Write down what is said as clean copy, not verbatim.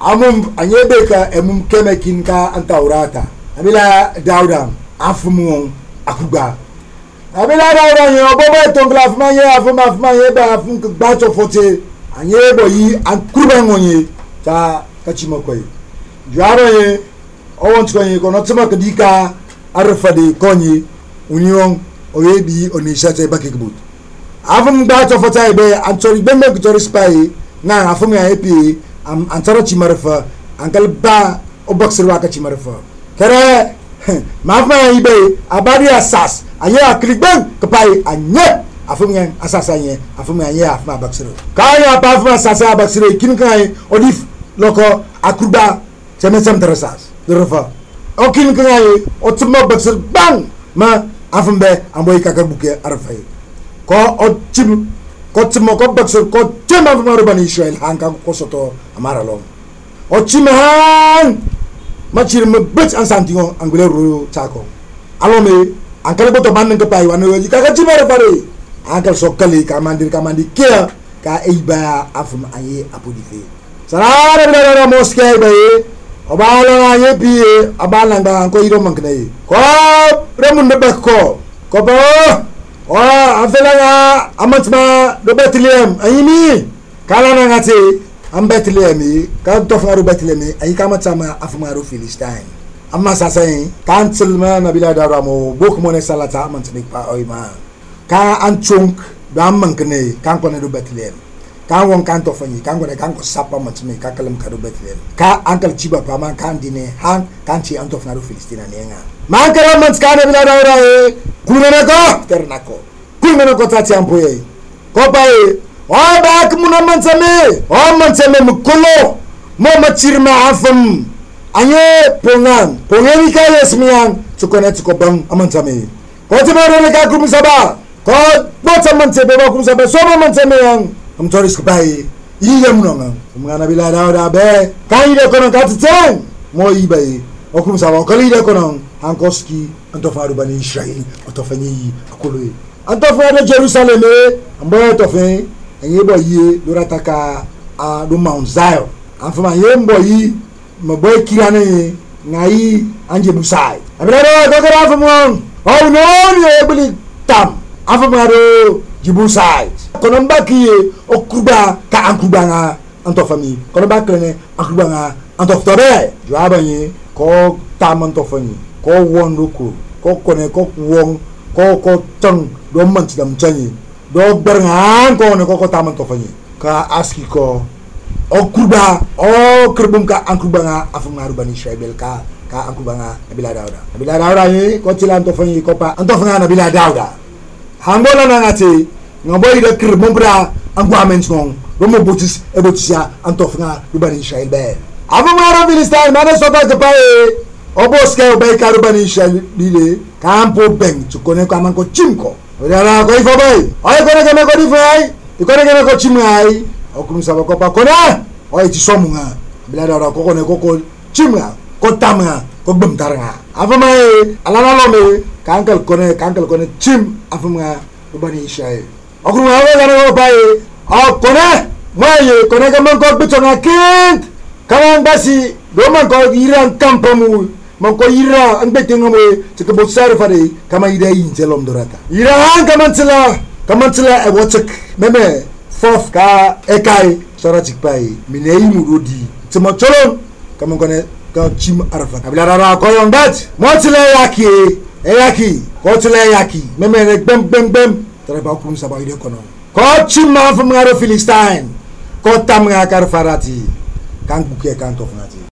amum anyebeka emum kemekin ka antaurata abila dauda afumu akuba abila dauda yo bobo tongla afuma ye ba afum gbato fote anyebo yi ankuba ngonye ta kachimo koy jaro ye owont koy ko notuma kadika arfade konyi union oyebi onishate bakikbut afum gbato fote be antori bembe gtori spy na afum ya epi antara chimarfa ankal ba obaksir waka chimarfa kare mafma ibe abadi asas aya klikban kapai anye afumyan asasanye afumyan ya afma baksir kaya pa afma asasa baksir kin kai odif loko akuba semesem terasas derfa okin kai otma baksir bang ma afumbe amboy kakabuke arfai ko ochim ko timo ko baksir ko tema maru bani Israel hanka ko soto amara long o chimahan machir mbet an santingo angule ro chako alome ankale boto ban nge pay wanu yi ka chimare fare ankal sokali ka mandir kia ka eiba afum aye apodife sarara bila moske baye obala aye bi abala nga ko iro mankne ko remun de bakko ko ba afela amatma do Bethlehem ayini kala na ngati am Bethlehem ka tofaru Bethlehem ay kama tama afmaru Philistine amma sasay cancel ma nabila daramo bok mo ne salata amantnik pa oyma ka anchunk dam mankne kan ko ne do Bethlehem kan won kan tofani kan ko ne kan ko sapa matme ka kalam ka do Bethlehem ka ankal chiba pa man kan dine han kan chi antofnaru Philistine nenga man kala mant ka nabila dara kunenako ternako kunenako tati ampoye ko pae o ba kumuna mansame mukulo mo machirma afam anye pongeni ka yesmian tukone tukobang amansame ko timaro le ka kumusaba ko bota mansebe ba kumusaba so mansame yang amtoris kubai yiyem nonga mungana bila daoda be kaide kono katiten mo ibai okumusaba ko lide kono hankoski antofaru bani Israel otofani akolo antofaru Jerusalem ambo tofen yebo yi dorataka a do Mount Zion afama yembo yi maboy kirane ngai anje busai abira do gara afamo oh no ni ebli tam afama do jibusai kono mbaki okuba ka ankuba nga antofami kono baklene akuba nga antoftore joaba yi ko tam antofani ko wonduko ko kone ko won ko tang do manti dam chanyi do berngan ko ne ko taman to fani ka aski ko okuba o kerbum ka ankuba nga afmaru bani Israel ka ankuba nga nabila dauda ni ko tilan to fani ko pa anto fanga nabila dauda hangola na ngati ngaboy de kerbum bra angwamen song do mo botis e botisia anto fanga bani Israel be afmaru Philistine mane so ba pa oboske obay ka bani Israel dile kampo beng tukone ko man ko chimko Ora ko ifobai ay ko ne ko difai ko ne ko chimai okumsa ko pa kona ay ti somunga bila dara ko ne ko chimga ko tamga ko bemtaranga afamai alana lome kankal ko ne chim afamga bani Israel okumwa wala ne bai ko ne moye ko ne man ko bitonga kint kaman basi do man ko iran kampamu mako ira ang betinga mo sa kabotsar fare kama ida yin selom dorata ira kamantila e wotek meme fof ka ekai soratik pai minei murodi timo cholon kama kone ka chim arfa kabila rara ko yon dat motile yaki ko tile yaki meme ne bem tare ba kum sa ba ide kono ko chim ma fam ngaro Philistine ko tam nga kar farati kan buke kan to fnati